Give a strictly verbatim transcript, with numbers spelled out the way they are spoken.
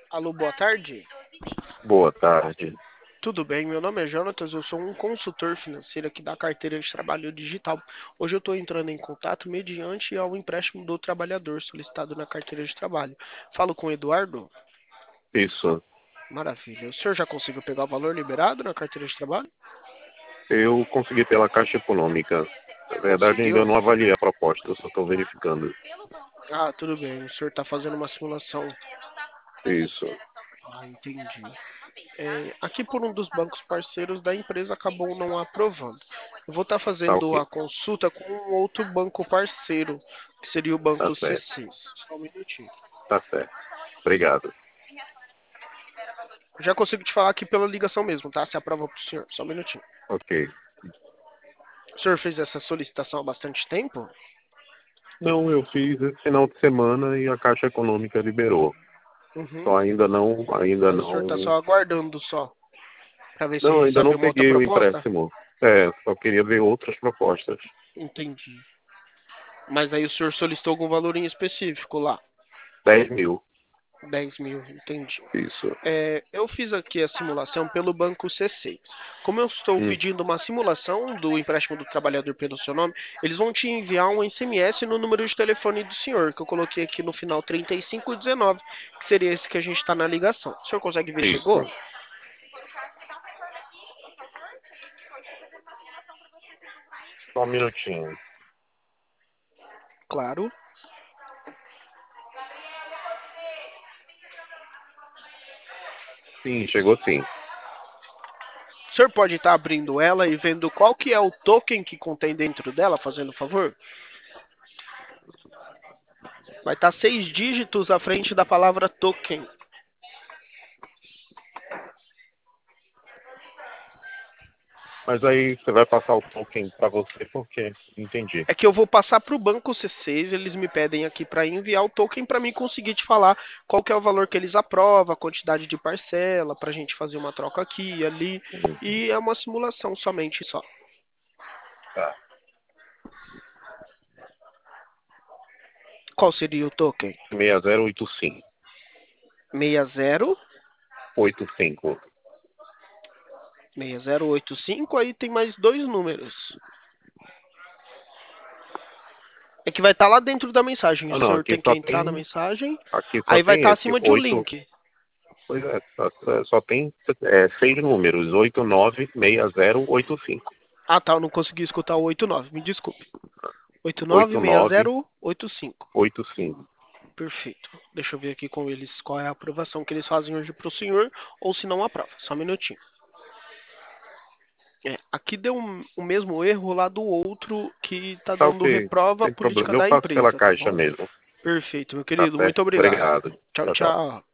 Alô, boa tarde. Boa tarde. Tudo bem? Meu nome é Jonatas, eu sou um consultor financeiro aqui da carteira de trabalho digital. Hoje eu estou entrando em contato mediante ao empréstimo do trabalhador solicitado na carteira de trabalho. Falo com o Eduardo? Isso. Maravilha. O senhor já conseguiu pegar o valor liberado na carteira de trabalho? Eu consegui pela Caixa Econômica. Na verdade, ainda Conseguiu? não avaliei a proposta, eu só estou verificando. Ah, tudo bem. O senhor está fazendo uma simulação. Isso. Ah, entendi. É, aqui por um dos bancos parceiros da empresa acabou não aprovando. Eu vou estar Tá fazendo ok. a consulta com um outro banco parceiro, que seria o Tá banco certo. C C. Só um minutinho. Tá certo. Obrigado. Já consigo te falar aqui pela ligação mesmo, tá? Se aprova pro senhor. Só um minutinho. Ok. O senhor fez essa solicitação há bastante tempo? Não, eu fiz esse final de semana e a Caixa Econômica liberou. Uhum. Só ainda não, ainda Mas o senhor está não... só aguardando só, para ver se Não, ainda recebe não uma outra peguei o proposta? empréstimo. É, só queria ver outras propostas. Entendi. Mas aí o senhor solicitou algum valor em específico lá? Dez mil. Dez mil, entendi. Isso. É, eu fiz aqui a simulação pelo banco C seis. Como eu estou Hum. pedindo uma simulação do empréstimo do trabalhador pelo seu nome, eles vão te enviar um S M S no número de telefone do senhor, que eu coloquei aqui no final trinta e cinco dezenove, que seria esse que a gente está na ligação. O senhor consegue ver? Chegou? Isso. Só um minutinho. Claro. Sim, chegou sim. O senhor pode estar abrindo ela e vendo qual que é o token que contém dentro dela, fazendo favor? Vai estar seis dígitos à frente da palavra token. Mas aí você vai passar o token para você porque entendi. É que eu vou passar para o banco C seis, eles me pedem aqui para enviar o token para mim conseguir te falar qual que é o valor que eles aprovam, a quantidade de parcela, para a gente fazer uma troca aqui e ali. Uhum. E é uma simulação somente só. Tá. Qual seria o token? seis zero oito cinco. seis zero oito cinco. seis zero oito cinco, aí tem mais dois números. É que vai estar lá dentro da mensagem. O Ah, não, senhor aqui tem que só entrar na tem. mensagem, Aqui só aí vai tem estar esse. acima de um Oito. link. Pois é, só, só tem é, seis números. oito nove seis zero oito cinco. Ah, tá, eu não consegui escutar o oito nove, me desculpe. oito nove oito seis nove zero oito cinco. oito cinco. Perfeito. Deixa eu ver aqui com eles qual é a aprovação que eles fazem hoje para o senhor, ou se não aprova. Só um minutinho. É, aqui deu um- o mesmo erro lá do outro que está Tá dando ok. reprova Sem política problema. Eu da faço pela empresa, tá caixa bom? mesmo. Perfeito, meu Tá querido. certo. Muito obrigado. Obrigado. Tchau, Tchau, tchau. tchau.